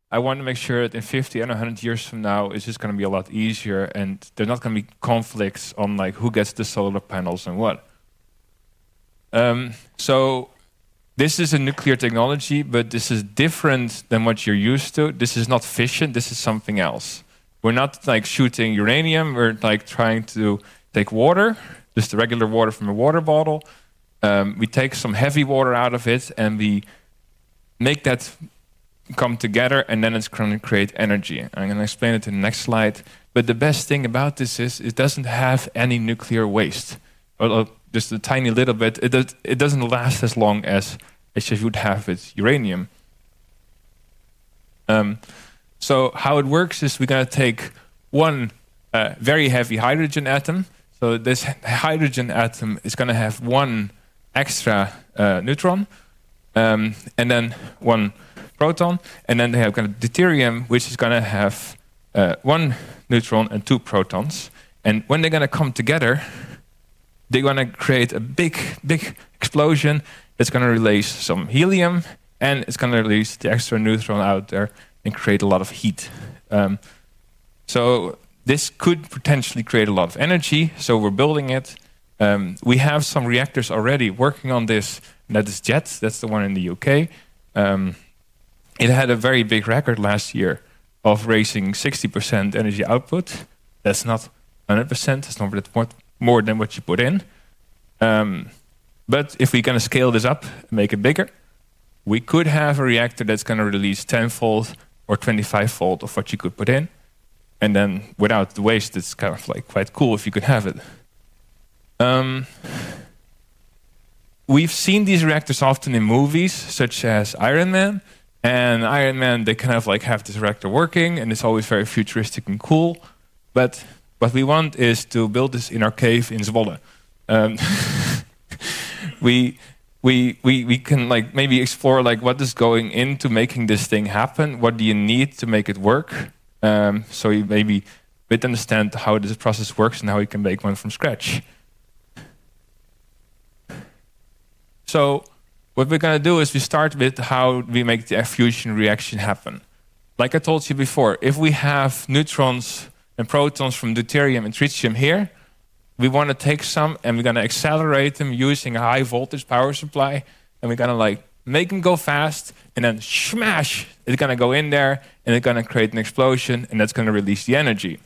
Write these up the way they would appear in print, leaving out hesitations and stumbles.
I want to make sure that in 50 and 100 years from now, it's just going to be a lot easier, and there's not going to be conflicts on like who gets the solar panels and what. So this is a nuclear technology, but this is different than what you're used to. This is not fission. This is something else. We're not like shooting uranium. We're like trying to take water, just the regular water from a water bottle. We take some heavy water out of it, and we make that come together, and then it's going to create energy. I'm going to explain it in the next slide. But the best thing about this is it doesn't have any nuclear waste. Or just a tiny little bit. It doesn't last as long as you would have with uranium. So how it works is we're going to take one very heavy hydrogen atom. So this hydrogen atom is going to have one extra neutron, and then one proton, and then they have kind of deuterium, which is going to have one neutron and two protons. And when they're going to come together, they're going to create a big explosion that's going to release some helium, and it's going to release the extra neutron out there and create a lot of heat. So this could potentially create a lot of energy, so we're building it. We have some reactors already working on this, and that is JET, that's the one in the UK. It had a very big record last year of raising 60% energy output. That's not 100%, it's not more than what you put in. But if we're going to scale this up and make it bigger, we could have a reactor that's going to release 10-fold or 25-fold of what you could put in. And then without the waste, it's kind of like quite cool if you could have it. We've seen these reactors often in movies, such as Iron Man. And Iron Man, they kind of like have this reactor working, and it's always very futuristic and cool. But what we want is to build this in our cave in Zwolle. We can like maybe explore like what is going into making this thing happen. What do you need to make it work? So you maybe bit understand how this process works and how you can make one from scratch. So what we're going to do is we start with how we make the fusion reaction happen. Like I told you before, if we have neutrons and protons from deuterium and tritium here, we want to take some and we're going to accelerate them using a high voltage power supply, and we're going to like make them go fast, and then smash, it's going to go in there and it's going to create an explosion, and that's going to release the energy.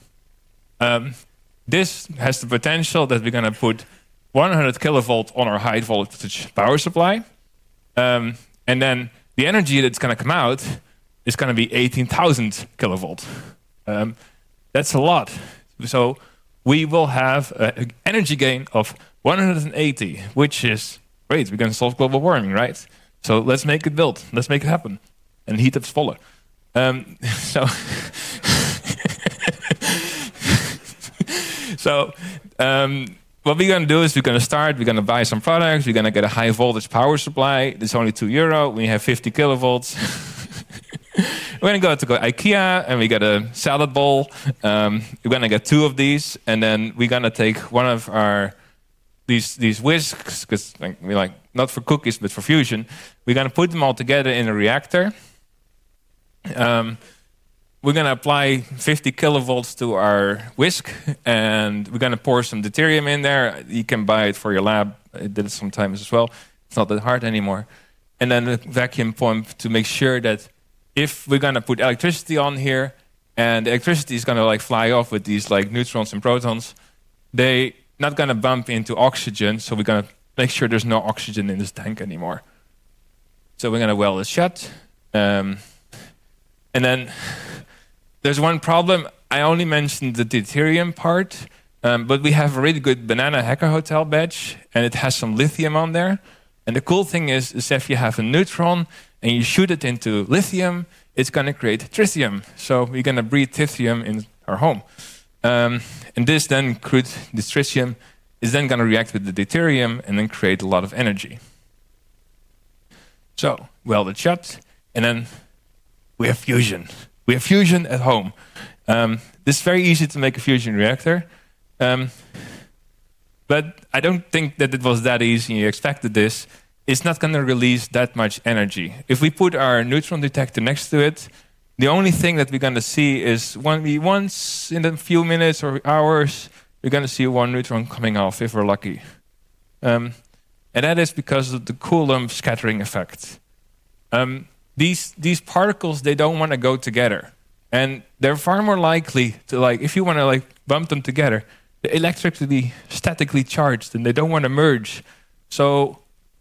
This has the potential that we're going to put 100 kilovolt on our high voltage power supply, and then the energy that's going to come out is going to be 18,000 kilovolt. That's a lot. So we will have an energy gain of 180, which is great. We're going to solve global warming, right? So let's make it build. Let's make it happen. And heat up Zwolle. What we're going to do is we're going to buy some products. We're going to get a high voltage power supply. It's only €2. We have 50 kilovolts. We're going to go to IKEA and we get a salad bowl. We're going to get 2 of these, and then we're going to take one of our these whisks, because we like not for cookies but for fusion. We're going to put them all together in a reactor. We're going to apply 50 kilovolts to our whisk, and we're going to pour some deuterium in there. You can buy it for your lab. I did it sometimes as well. It's not that hard anymore. And then a vacuum pump to make sure that if we're going to put electricity on here, and the electricity is going to like fly off with these like neutrons and protons, they not going to bump into oxygen. So we're going to make sure there's no oxygen in this tank anymore. So we're going to weld it shut. And then there's one problem. I only mentioned the deuterium part, but we have a really good Banana Hacker Hotel badge, and it has some lithium on there. And the cool thing is if you have a neutron and you shoot it into lithium, it's going to create tritium. So we're going to breathe tritium in our home. And this tritium is then going to react with the deuterium and then create a lot of energy. So weld it shut, and then we have fusion. We have fusion at home. This is very easy to make a fusion reactor. But I don't think that it was that easy. You expected this. It's not going to release that much energy. If we put our neutron detector next to it, The only thing that we're going to see is once in a few minutes or hours, we're going to see one neutron coming off if we're lucky. And that is because of the Coulomb scattering effect. These particles, they don't want to go together. And they're far more likely to, like, if you want to like bump them together, they're electrically, statically charged, and they don't want to merge. So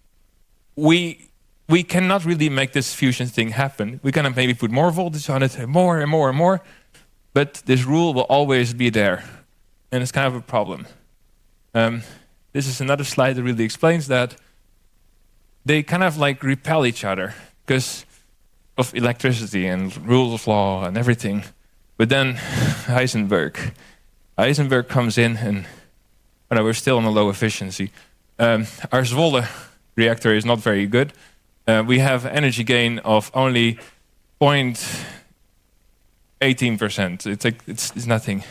we cannot really make this fusion thing happen. We're going to maybe put more voltage on it, and more and more and more. But this rule will always be there. And it's kind of a problem. This is another slide that really explains that. They kind of like repel each other because of electricity and rules of law and everything. But then Heisenberg comes in, and we're still on a low efficiency. Our Zwolle reactor is not very good. We have energy gain of only 0.18%. It's nothing.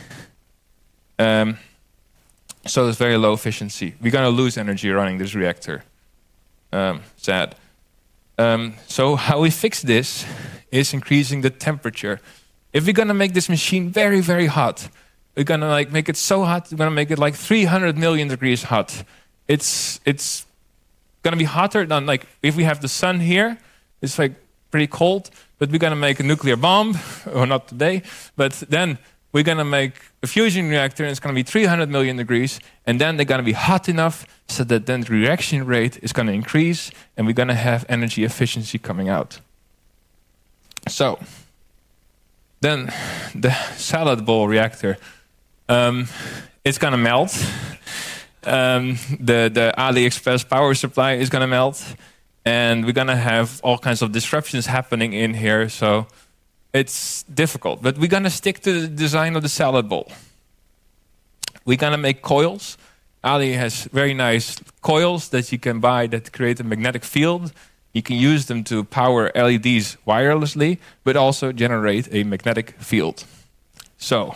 So it's very low efficiency. We're going to lose energy running this reactor. Sad. So how we fix this is increasing the temperature. If we're going to make this machine very, very hot, we're going to like make it so hot, we're going to make it like 300 million degrees hot. It's going to be hotter than, like, if we have the sun here, it's like pretty cold, but we're going to make a nuclear bomb, or not today, but then we're going to make a fusion reactor, and it's going to be 300 million degrees, and then they're going to be hot enough so that then the reaction rate is going to increase, and we're going to have energy efficiency coming out. So, then the salad bowl reactor, it's going to melt. The AliExpress power supply is going to melt, and we're going to have all kinds of disruptions happening in here, so it's difficult. But we're going to stick to the design of the salad bowl. We're going to make coils. Ali has very nice coils that you can buy that create a magnetic field. You can use them to power LEDs wirelessly, but also generate a magnetic field. So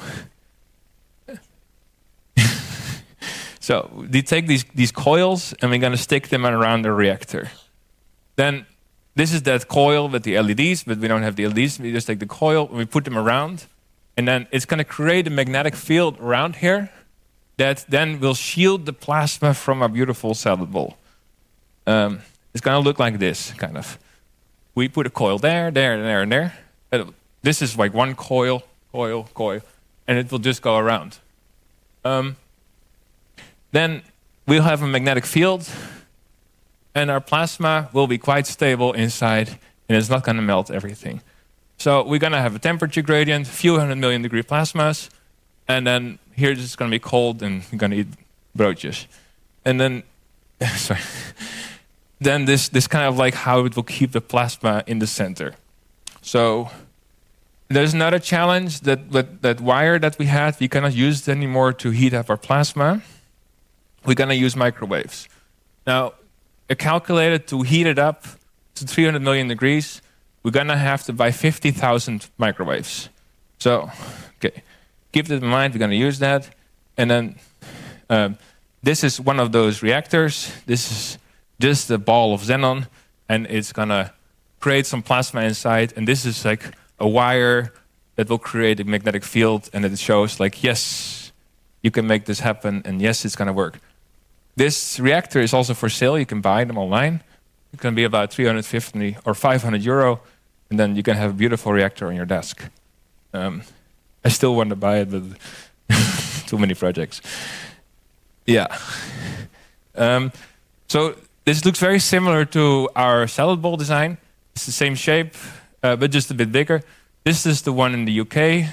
we take these coils, and we're going to stick them around the reactor. Then this is that coil with the LEDs, but we don't have the LEDs. We just take the coil, and we put them around, and then it's going to create a magnetic field around here that then will shield the plasma from our beautiful salad bowl. It's going to look like this, kind of. We put a coil there, and there. This is like one coil, and it will just go around. Then we'll have a magnetic field, and our plasma will be quite stable inside, and it's not going to melt everything. So we're going to have a temperature gradient, a few 100 million degree plasmas, and then here it's just going to be cold, and we're going to eat broodjes. And then, sorry, then this kind of like how it will keep the plasma in the center. So there's another challenge that wire that we had, we cannot use it anymore to heat up our plasma. We're going to use microwaves. Now, a calculator to heat it up to 300 million degrees, we're going to have to buy 50,000 microwaves. So, okay, keep that in mind. We're going to use that. And then this is one of those reactors. This is just a ball of xenon, and it's going to create some plasma inside. And this is like a wire that will create a magnetic field, and it shows like, yes, you can make this happen, and yes, it's going to work. This reactor is also for sale. You can buy them online. It can be about 350 or 500 euro, and then you can have a beautiful reactor on your desk. I still want to buy it, but too many projects. Yeah. So this looks very similar to our salad bowl design. It's the same shape, but just a bit bigger. This is the one in the UK.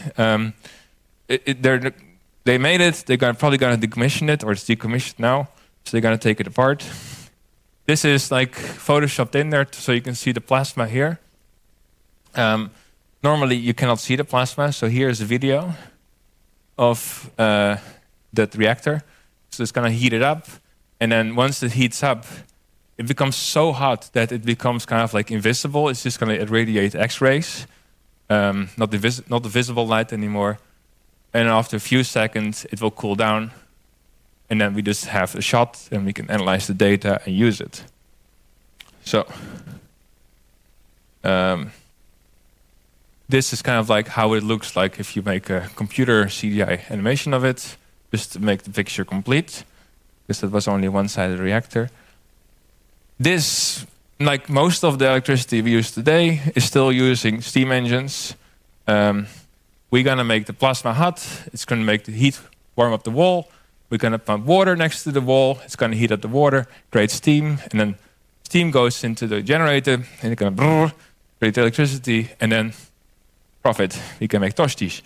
They made it. They're probably going to decommission it, or it's decommissioned now. So they're going to take it apart. This is like photoshopped in there so you can see the plasma here. Normally you cannot see the plasma, so here's a video of that reactor. So it's going to heat it up, and then once it heats up, it becomes so hot that it becomes kind of like invisible. It's just going to irradiate X-rays, not the visible light anymore. And after a few seconds, it will cool down. And then we just have a shot, and we can analyze the data and use it. So, this is kind of like how it looks like if you make a computer CGI animation of it, just to make the picture complete, because that was only one side of the reactor. This, like most of the electricity we use today, is still using steam engines. We're gonna make the plasma hot. It's gonna make the heat warm up the wall. We're gonna pump water next to the wall. It's gonna heat up the water, create steam, and then steam goes into the generator, and it's gonna create electricity, and then profit. We can make toasties.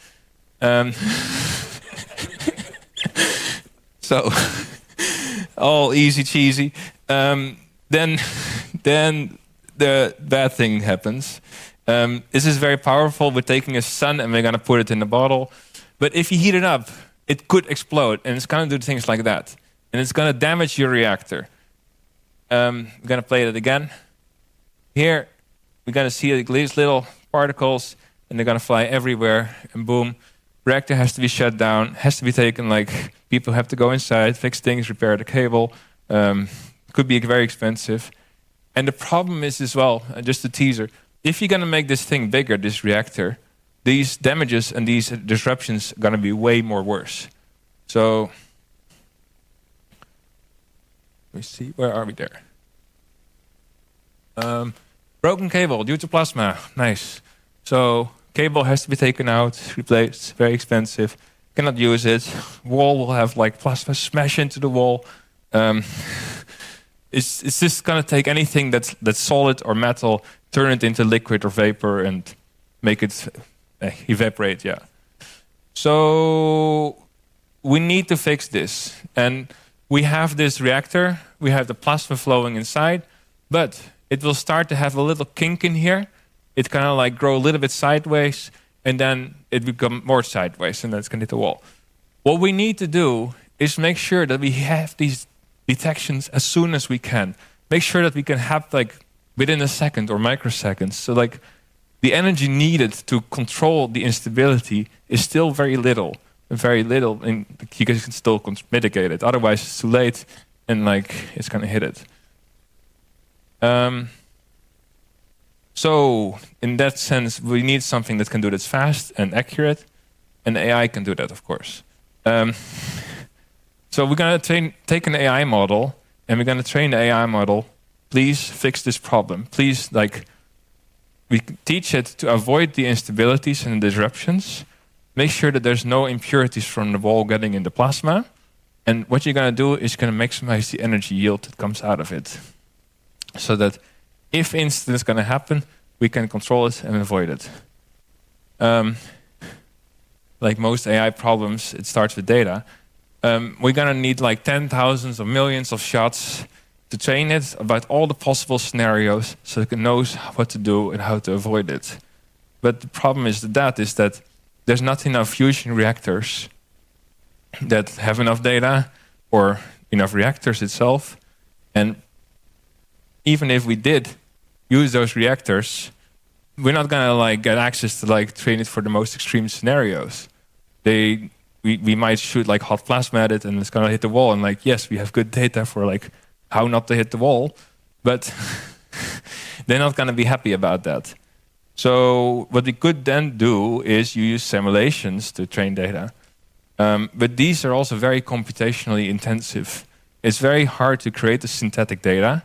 So, all easy cheesy. Then the bad thing happens. This is very powerful. We're taking a sun and we're gonna put it in a bottle. But if you heat it up, it could explode, and it's gonna do things like that. And it's gonna damage your reactor. We're gonna play it again. Here, we're gonna see these little particles, and they're gonna fly everywhere, and boom, reactor has to be shut down, has to be taken, like, people have to go inside, fix things, repair the cable. Could be very expensive. And the problem is as well, just a teaser, if you're gonna make this thing bigger, this reactor, these damages and these disruptions are gonna be way more worse. So, let me see, where are we there? Broken cable due to plasma, nice. So, cable has to be taken out, replaced, very expensive, cannot use it. Wall will have like plasma smash into the wall. It's just gonna take anything that's solid or metal, turn it into liquid or vapor, and make it evaporate. Yeah. So we need to fix this, and we have this reactor. We have the plasma flowing inside, but it will start to have a little kink in here. It kind of like grow a little bit sideways, and then it become more sideways, and then it's gonna hit the wall. What we need to do is make sure that we have these detections as soon as we can. Make sure that we can have like within a second or microseconds. So like the energy needed to control the instability is still very little, and you can still mitigate it. Otherwise, it's too late, and like it's gonna hit it. So in that sense, we need something that can do this fast and accurate, and AI can do that, of course. So we're gonna take an AI model, and we're gonna train the AI model. Please fix this problem. Please, like, we teach it to avoid the instabilities and the disruptions. Make sure that there's no impurities from the wall getting in the plasma. And what you're gonna do is gonna maximize the energy yield that comes out of it, so that if incident is gonna happen, we can control it and avoid it. Like most AI problems, it starts with data. We're gonna need like 10,000s or millions of shots to train it about all the possible scenarios, so it knows what to do and how to avoid it. But the problem is that there's not enough fusion reactors that have enough data or enough reactors itself. And even if we did use those reactors, we're not gonna like get access to like train it for the most extreme scenarios. We might shoot like hot plasma at it and it's gonna hit the wall, and like, yes, we have good data for like how not to hit the wall, but they're not gonna be happy about that. So what we could then do is use simulations to train data. But these are also very computationally intensive. It's very hard to create the synthetic data.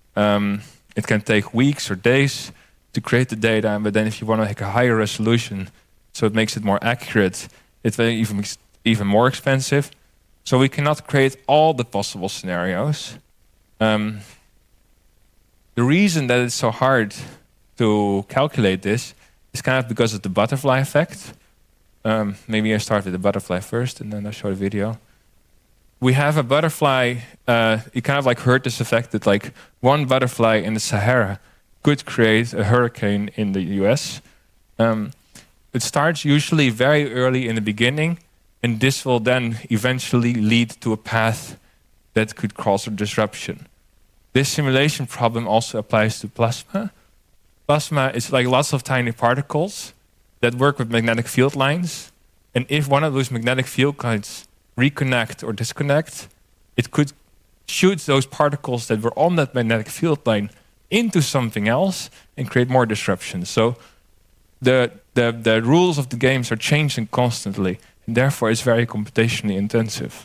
It can take weeks or days to create the data, but then if you want to make a higher resolution, so it makes it more accurate, it's even more expensive. So we cannot create all the possible scenarios. The reason that it's so hard to calculate this is kind of because of the butterfly effect. Maybe I start with the butterfly first, and then I'll show the video. We have a butterfly, you kind of like heard this effect that like one butterfly in the Sahara could create a hurricane in the US. It starts usually very early in the beginning, and this will then eventually lead to a path that could cause a disruption. This simulation problem also applies to plasma. Plasma is like lots of tiny particles that work with magnetic field lines, and if one of those magnetic field lines reconnect or disconnect, it could shoot those particles that were on that magnetic field line into something else and create more disruption. So the the rules of the games are changing constantly, and therefore it's very computationally intensive.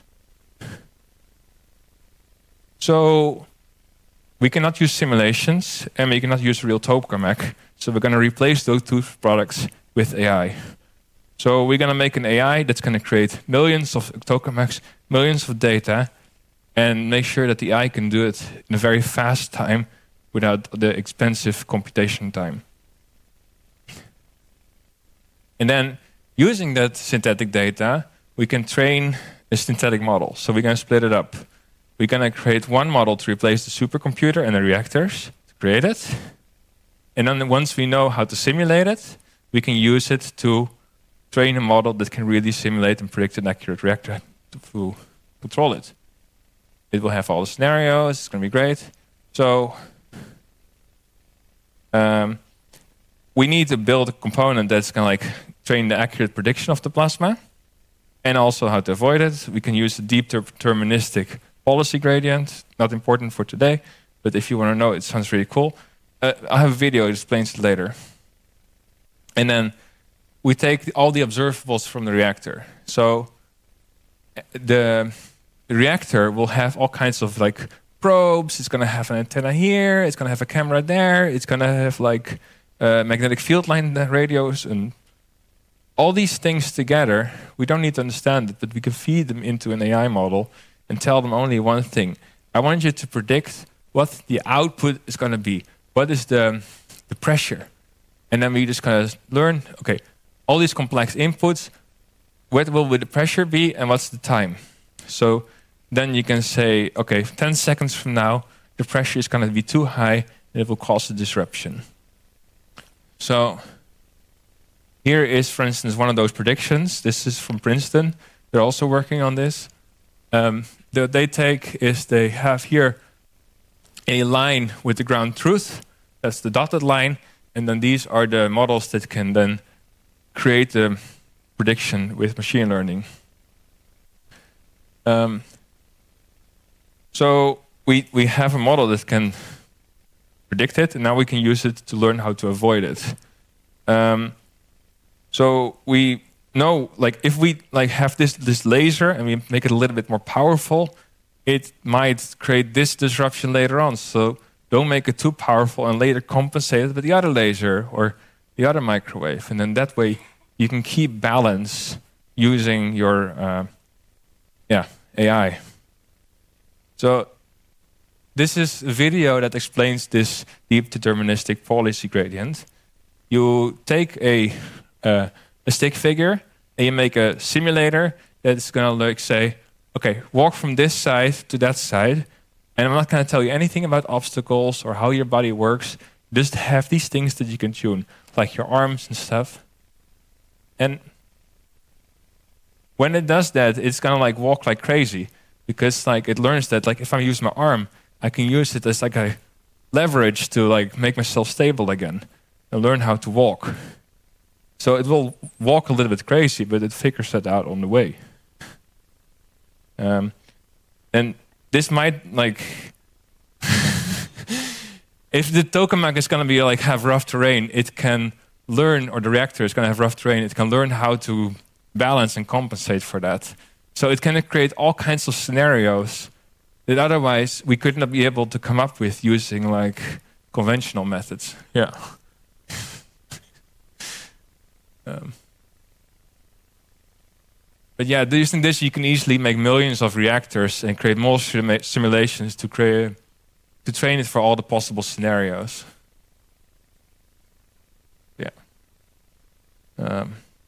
So we cannot use simulations, and we cannot use real tokamak. So we're going to replace those two products with AI. So we're going to make an AI that's going to create millions of tokamaks, millions of data, and make sure that the AI can do it in a very fast time without the expensive computation time. And then, using that synthetic data, we can train a synthetic model. So we're going to split it up. We're going to create one model to replace the supercomputer and the reactors to create it. And then once we know how to simulate it, we can use it to train a model that can really simulate and predict an accurate reactor to control it. It will have all the scenarios. It's going to be great. So we need to build a component that's going to train the accurate prediction of the plasma, and also how to avoid it. We can use a deep deterministic policy gradient. Not important for today, but if you want to know, it sounds really cool. I have a video that explains it later. And then we take all the observables from the reactor. So the reactor will have all kinds of probes. It's going to have an antenna here. It's going to have a camera there. It's going to have magnetic field line radios, and all these things together. We don't need to understand it, but we can feed them into an AI model and tell them only one thing. I want you to predict what the output is going to be. What is the pressure? And then we just kind of learn, okay, all these complex inputs, what will the pressure be and what's the time? So then you can say, okay, 10 seconds from now, the pressure is going to be too high and it will cause a disruption. So here is, for instance, one of those predictions. This is from Princeton. They're also working on this. What they take is they have here a line with the ground truth. That's the dotted line. And then these are the models that can then create the prediction with machine learning. So we have a model that can predict it, and now we can use it to learn how to avoid it. So we know, if we have this laser and we make it a little bit more powerful, it might create this disruption later on. So don't make it too powerful and later compensate it with the other laser or the other microwave. And then that way you can keep balance using your AI. So this is a video that explains this deep deterministic policy gradient. You take a stick figure and you make a simulator that's going to say, okay, walk from this side to that side. And I'm not going to tell you anything about obstacles or how your body works. Just have these things that you can tune, like your arms and stuff. And when it does that, it's going to walk like crazy, because it learns that if I use my arm, I can use it as a leverage to make myself stable again and learn how to walk. So it will walk a little bit crazy, but it figures that out on the way. And this might if the tokamak is going to be have rough terrain, it can learn, or the reactor is going to have rough terrain, it can learn how to balance and compensate for that. So it can create all kinds of scenarios that otherwise we could not be able to come up with using conventional methods. Yeah. But yeah, using this, you can easily make millions of reactors and create more simulations to train it for all the possible scenarios. Yeah.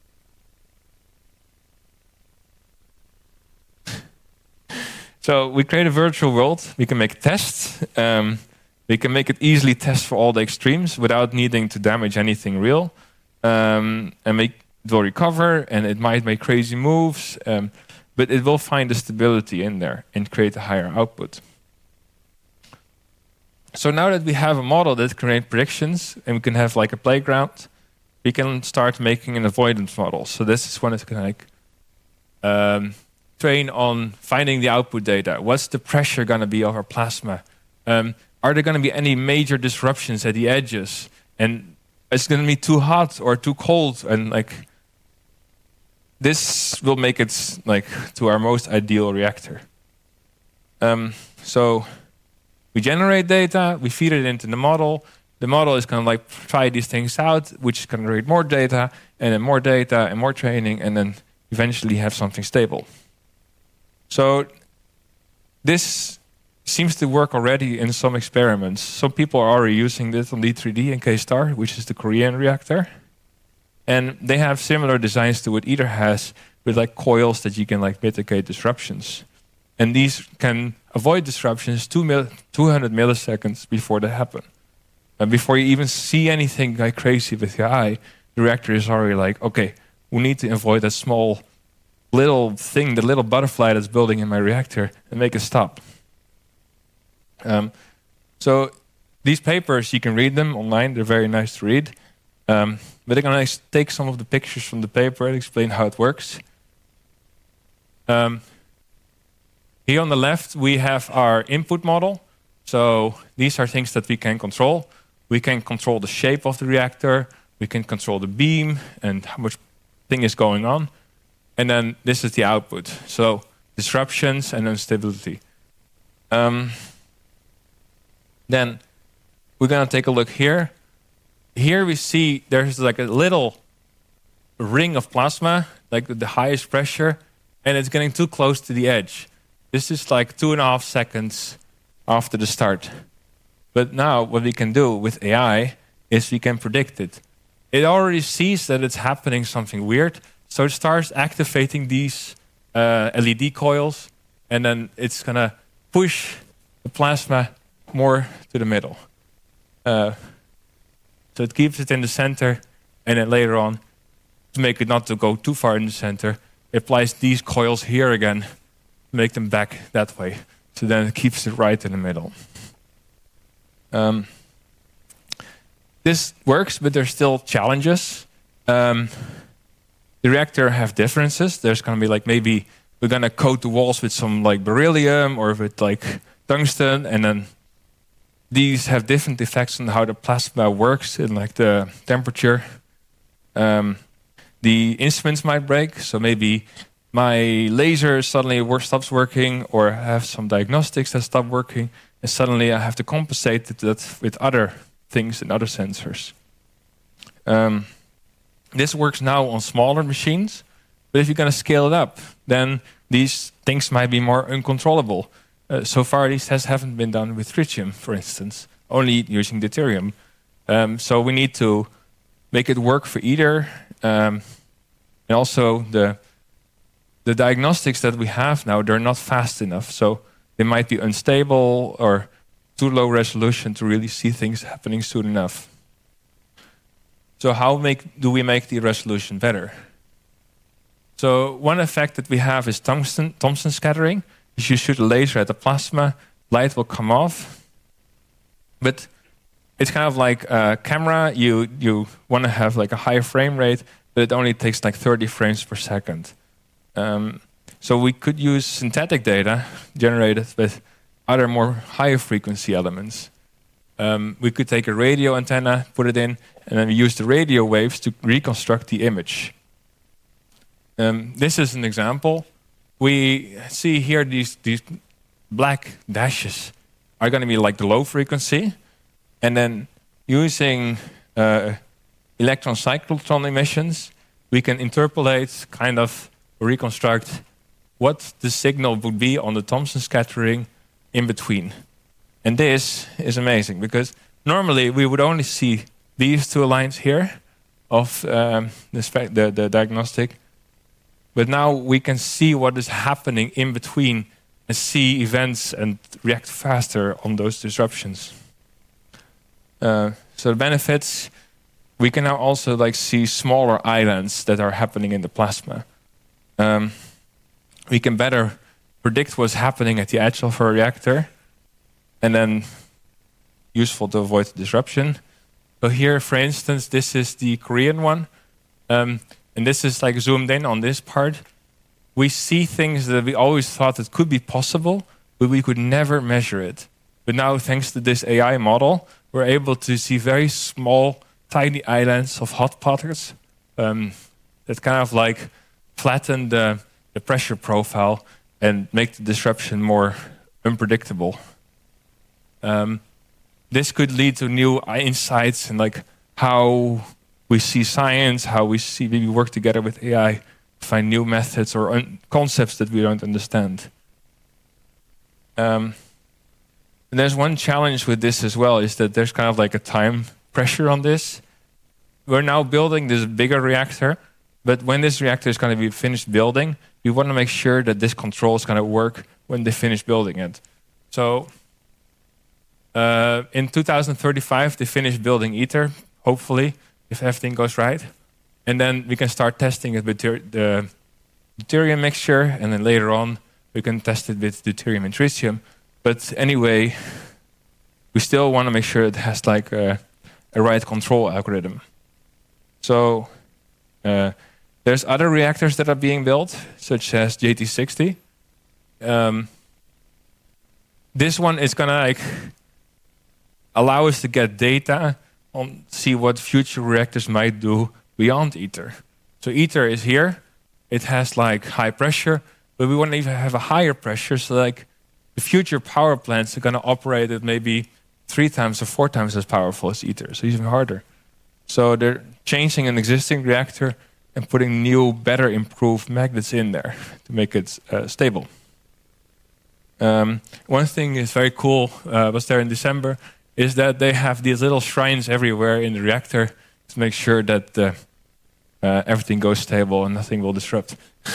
So we create a virtual world. We can make tests. We can make it easily test for all the extremes without needing to damage anything real. And it will recover, and it might make crazy moves, but it will find the stability in there and create a higher output. So now that we have a model that can create predictions, and we can have a playground, we can start making an avoidance model. So this is when it can train on finding the output data. What's the pressure going to be of our plasma? Are there going to be any major disruptions at the edges? And it's going to be too hot or too cold, and like this will make it like to our most ideal reactor. So we generate data, we feed it into the model. The model is going to like try these things out, which can generate more data, and then more data, and more training, and then eventually have something stable. So this seems to work already in some experiments. Some people are already using this on D3D and K-Star, which is the Korean reactor. And they have similar designs to what ITER has, with like coils that you can like mitigate disruptions. And these can avoid disruptions 200 milliseconds before they happen. And before you even see anything like crazy with your eye, the reactor is already like, okay, we need to avoid that small little thing, the little butterfly that's building in my reactor, and make it stop. So these papers, you can read them online. They're very nice to read. But I'm going to take some of the pictures from the paper and explain how it works. Here on the left, we have our input model. So these are things that we can control. We can control the shape of the reactor. We can control the beam and how much thing is going on. And then this is the output. So disruptions and then stability. Then we're going to take a look here. Here we see there's like a little ring of plasma, like the highest pressure, and it's getting too close to the edge. This is like 2.5 seconds after the start. But now what we can do with AI is we can predict it. It already sees that it's happening something weird, so it starts activating these LED coils, and then it's going to push the plasma more to the middle. So it keeps it in the center, and then later on, to make it not to go too far in the center, it applies these coils here again, make them back that way. So then it keeps it right in the middle. This works, but there's still challenges. The reactor have differences. There's going to be like maybe we're going to coat the walls with some like beryllium or with like tungsten, and then these have different effects on how the plasma works and like the temperature. The instruments might break, so maybe my laser suddenly stops working, or I have some diagnostics that stop working, and suddenly I have to compensate that with other things and other sensors. This works now on smaller machines, but if you're going to scale it up, then these things might be more uncontrollable. So far, these tests haven't been done with tritium, for instance, only using deuterium. So we need to make it work for ITER. And also, the diagnostics that we have now, they're not fast enough. So they might be unstable or too low resolution to really see things happening soon enough. So how do we make the resolution better? So one effect that we have is Thomson scattering. If you shoot a laser at the plasma, light will come off. But it's kind of like a camera. You want to have like a higher frame rate, but it only takes like 30 frames per second. So we could use synthetic data generated with other more higher frequency elements. We could take a radio antenna, put it in, and then we use the radio waves to reconstruct the image. This is an example. We see here these black dashes are going to be like the low frequency. And then using electron cyclotron emissions, we can interpolate, kind of reconstruct what the signal would be on the Thomson scattering in between. And this is amazing, because normally we would only see these two lines here of the diagnostic. But now we can see what is happening in between and see events and react faster on those disruptions. So the benefits, we can now also like see smaller islands that are happening in the plasma. We can better predict what's happening at the edge of our reactor, and then useful to avoid the disruption. So here, for instance, this is the Korean one. And this is like zoomed in on this part. We see things that we always thought that could be possible, but we could never measure it. But now, thanks to this AI model, we're able to see very small tiny islands of hot pockets that kind of like flatten the pressure profile and make the disruption more unpredictable. This could lead to new insights in like how we see science, how we work together with AI, find new methods or concepts that we don't understand. And there's one challenge with this as well, is that there's kind of like a time pressure on this. We're now building this bigger reactor, but when this reactor is going to be finished building, we want to make sure that this control is going to work when they finish building it. So in 2035, they finish building ITER, hopefully, if everything goes right. And then we can start testing it with the deuterium mixture, and then later on, we can test it with deuterium and tritium. But anyway, we still want to make sure it has like a right control algorithm. So there's other reactors that are being built, such as JT60. This one is gonna like allow us to get data on see what future reactors might do beyond ITER. So ITER is here; it has like high pressure, but we want to even have a higher pressure. So like the future power plants are gonna operate at maybe 3 times or 4 times as powerful as ITER, so even harder. So they're changing an existing reactor and putting new, better improved magnets in there to make it stable. One thing is very cool, was there in December, is that they have these little shrines everywhere in the reactor to make sure that everything goes stable and nothing will disrupt.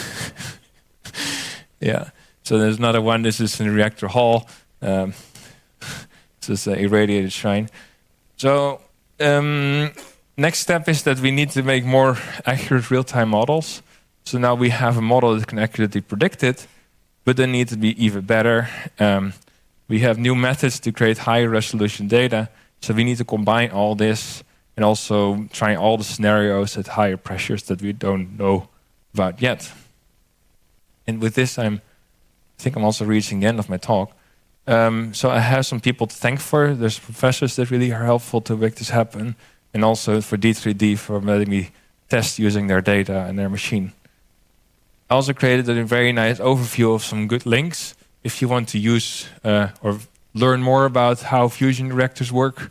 Yeah, so there's another one. This is in the reactor hall. This is an irradiated shrine. So next step is that we need to make more accurate real-time models. So now we have a model that can accurately predict it, but they need to be even better. We have new methods to create higher resolution data. So we need to combine all this and also try all the scenarios at higher pressures that we don't know about yet. And with this, I think I'm also reaching the end of my talk. So I have some people to thank for. There's professors that really are helpful to make this happen, and also for D3D for letting me test using their data and their machine. I also created a very nice overview of some good links if you want to use or learn more about how fusion reactors work.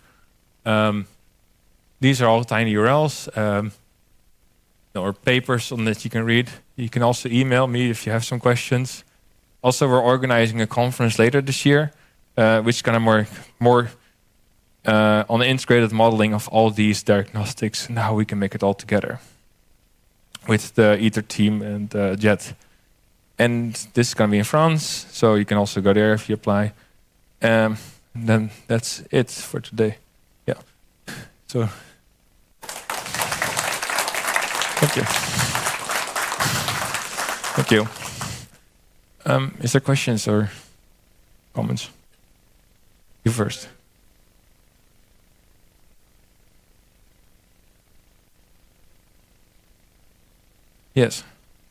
These are all tiny URLs or papers on that you can read. You can also email me if you have some questions. Also, we're organizing a conference later this year, which is kind of more on the integrated modeling of all these diagnostics and how we can make it all together with the ITER team and JET. And this is going to be in France, so you can also go there if you apply. Then that's it for today. Yeah. So, thank you. Thank you. Is there questions or comments? You first. Yes.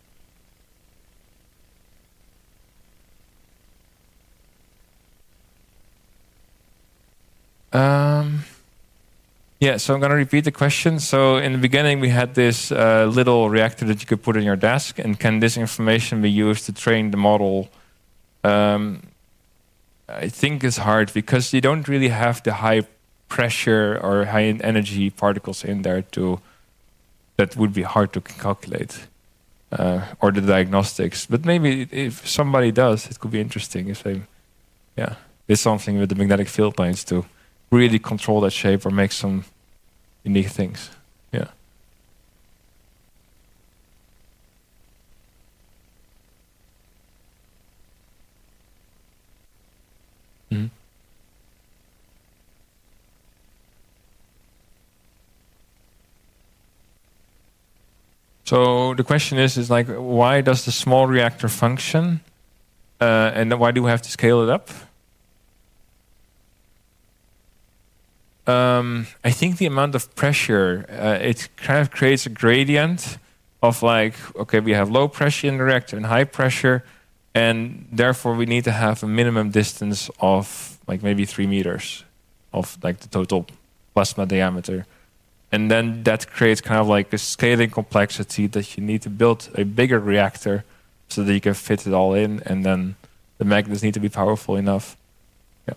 Yeah, so I'm going to repeat the question. So in the beginning, we had this little reactor that you could put on your desk, and can this information be used to train the model? I think it's hard because you don't really have the high pressure or high energy particles in there that would be hard to calculate, or the diagnostics. But maybe if somebody does, it could be interesting if they, did something with the magnetic field lines to really control that shape or make some unique things. Yeah. Mm-hmm. So the question is like, why does the small reactor function? And why do we have to scale it up? I think the amount of pressure, it kind of creates a gradient of like, okay, we have low pressure in the reactor and high pressure, and therefore we need to have a minimum distance of like maybe 3 meters of like the total plasma diameter. And then that creates kind of like a scaling complexity that you need to build a bigger reactor so that you can fit it all in, and then the magnets need to be powerful enough. Yeah.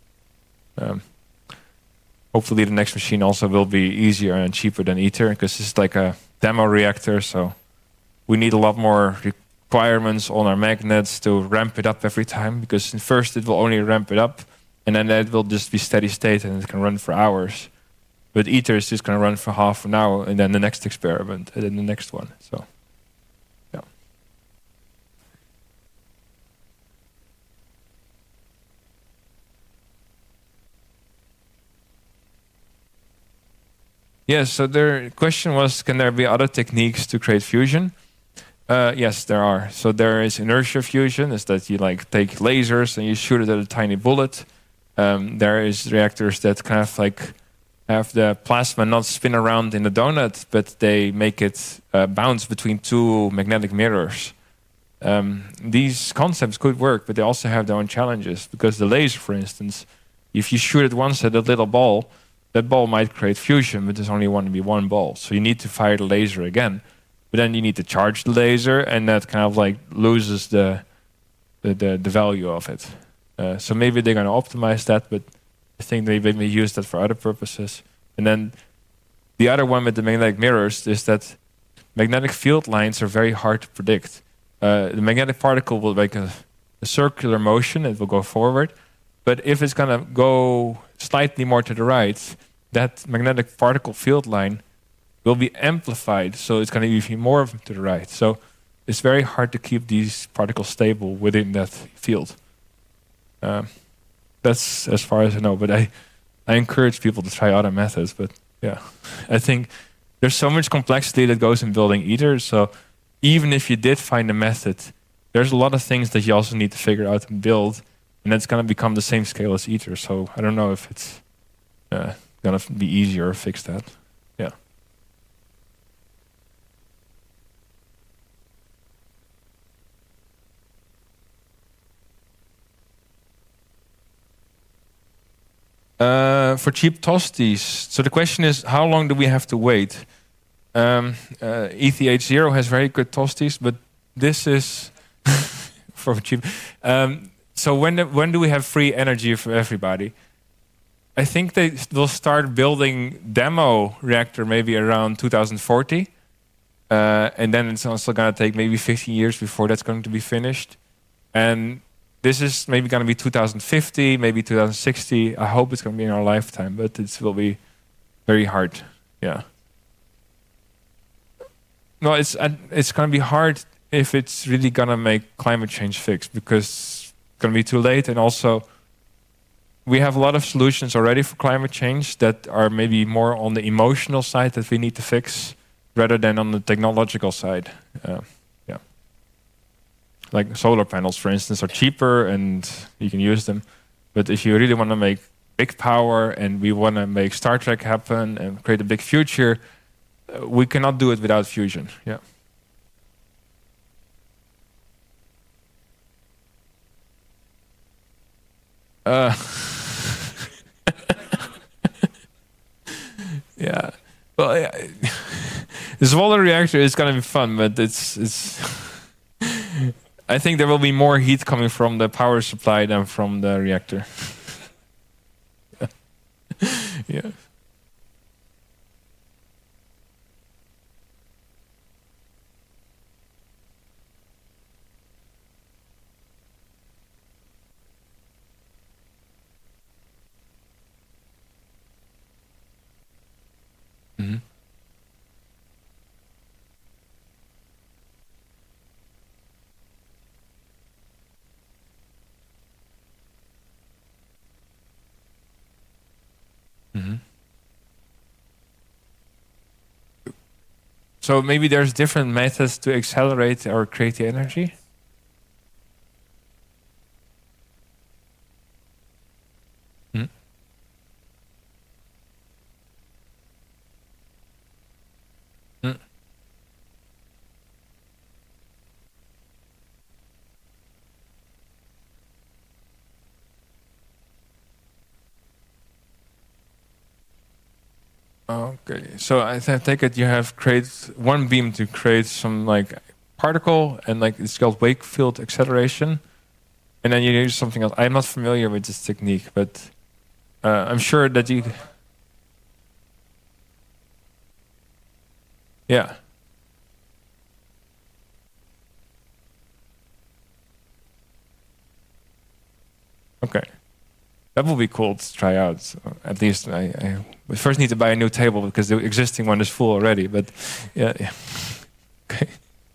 Hopefully the next machine also will be easier and cheaper than ITER, because it's like a demo reactor, so we need a lot more requirements on our magnets to ramp it up every time, because first it will only ramp it up, and then it will just be steady state and it can run for hours. But ITER is just going to run for half an hour, and then the next experiment, and then the next one. So, yeah. Yes, so the question was, can there be other techniques to create fusion? Yes, there are. So there is inertia fusion, is that you like take lasers and you shoot it at a tiny bullet. There is reactors that kind of like have the plasma not spin around in a donut, but they make it bounce between two magnetic mirrors. These concepts could work, but they also have their own challenges, because the laser, for instance, if you shoot it once at a little ball, that ball might create fusion, but there's only going to be one ball. So you need to fire the laser again. But then you need to charge the laser, and that kind of like loses the value of it. So maybe they're going to optimize that, but I think they may use that for other purposes. And then the other one with the magnetic mirrors is that magnetic field lines are very hard to predict. The magnetic particle will make a circular motion, it will go forward. But if it's going to go slightly more to the right, that magnetic particle field line will be amplified, so it's going to be even more to the right. So it's very hard to keep these particles stable within that field. That's as far as I know, but I encourage people to try other methods. But yeah, I think there's so much complexity that goes in building ITER, so even if you did find a method, there's a lot of things that you also need to figure out and build, and that's going to become the same scale as ITER. So I don't know if it's going to be easier to fix that. Yeah. For cheap toasties, so the question is, how long do we have to wait? ETH0 has very good toasties, but this is for cheap. So when do we have free energy for everybody? I think they will start building demo reactor maybe around 2040. And then it's also going to take maybe 15 years before that's going to be finished. And this is maybe going to be 2050, maybe 2060. I hope it's going to be in our lifetime, but it will be very hard. Yeah. No, it's going to be hard if it's really going to make climate change fix, because it's going to be too late. And also, we have a lot of solutions already for climate change that are maybe more on the emotional side that we need to fix rather than on the technological side. Yeah. Like solar panels, for instance, are cheaper and you can use them. But if you really want to make big power and we want to make Star Trek happen and create a big future, we cannot do it without fusion. Yeah. Yeah. Well, yeah. The smaller reactor is going to be fun, but it's. I think there will be more heat coming from the power supply than from the reactor. Yeah. Mhm. Mhm. So maybe there's different methods to accelerate or create the energy. Mhm. Mhm. Okay, so take it you have created one beam to create some like particle, and like it's called Wakefield acceleration, and then you use something else. I'm not familiar with this technique, but I'm sure that you. Yeah. Okay. That would be cool to try out. So at least we first need to buy a new table because the existing one is full already. But yeah, yeah. Okay.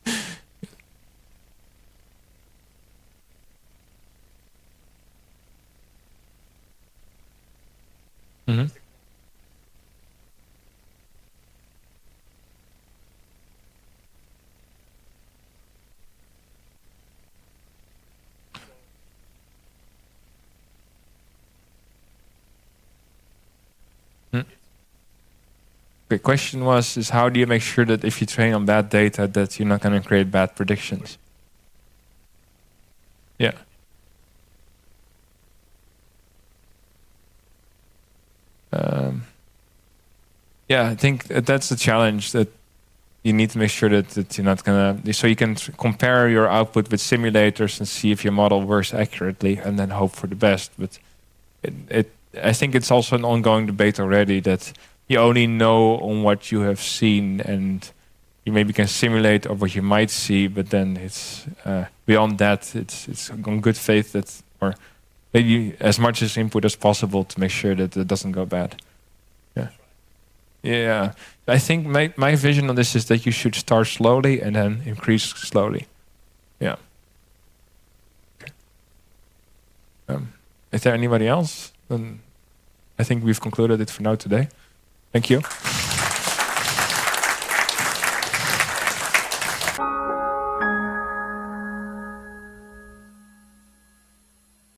Hmm. The question was is how do you make sure that if you train on bad data that you're not going to create bad predictions? Yeah. Um, yeah, I think that's the challenge that you need to make sure that you're not gonna. So you can compare your output with simulators and see if your model works accurately, and then hope for the best. But I think it's also an ongoing debate already that you only know on what you have seen, and you maybe can simulate or what you might see, but then it's beyond that. It's on good faith that, or maybe as much as input as possible to make sure that it doesn't go bad. Yeah. Yeah, I think my vision on this is that you should start slowly and then increase slowly. Yeah. Um, is there anybody else? Then I think we've concluded it for now today. Thank you.